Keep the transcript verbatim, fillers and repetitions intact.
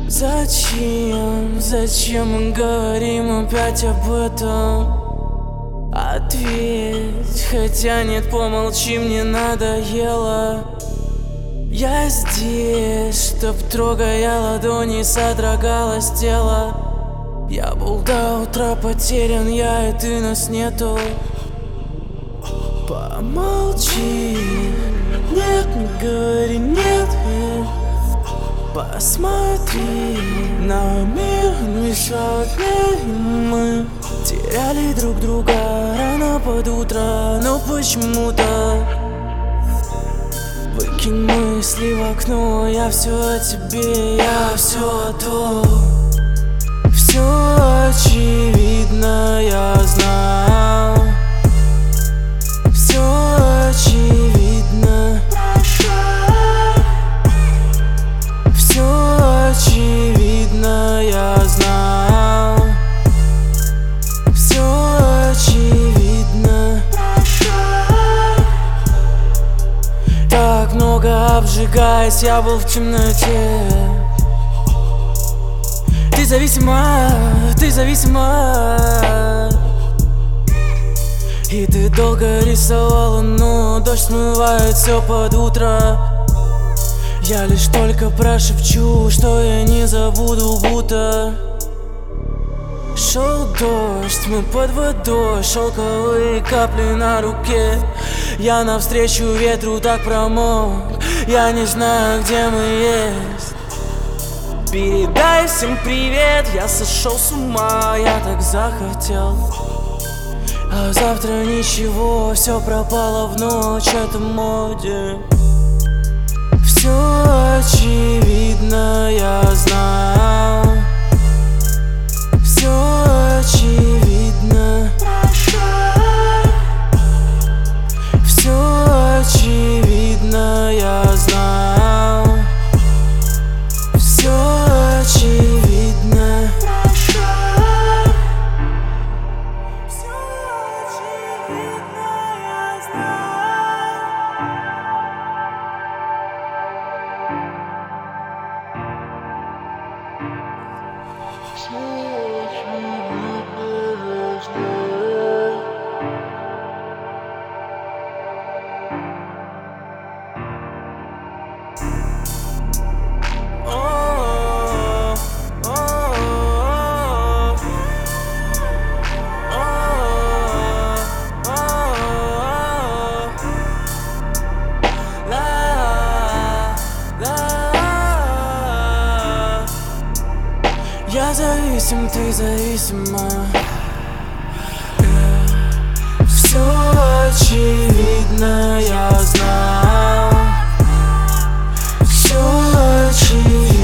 Зачем, зачем мы говорим опять об этом? Ответь, хотя нет, помолчи, мне надоело. Я здесь, чтоб, трогая ладони, содрогалось тело. Я был до утра потерян, я и ты, нас нету. Помолчи, нет, не говори, нет. Посмотри на мир, мешают мы теряли друг друга рано под утро, но почему-то выкинь мысли в окно. Я все о тебе, я все о том. Все очевидно, я знал. Все очевидно. Все очевидно, я знал. Все очевидно. Так много обжигаясь, я был в темноте. Ты зависима, ты зависима. И ты долго рисовала, но дождь смывает все под утро. Я лишь только прошепчу, что я не забуду, будто шел дождь, мы под водой, шелковые капли на руке. Я навстречу ветру так промок, я не знаю, где мы есть. Передай всем привет, я сошел с ума, я так захотел. А завтра ничего, все пропало в ночь, это моде. Все очевидно, я знал. Все очевидно. Все очевидно, я знал. Все очевидно. Я зависим, ты зависима. Все очевидно, я знал. Все очевидно.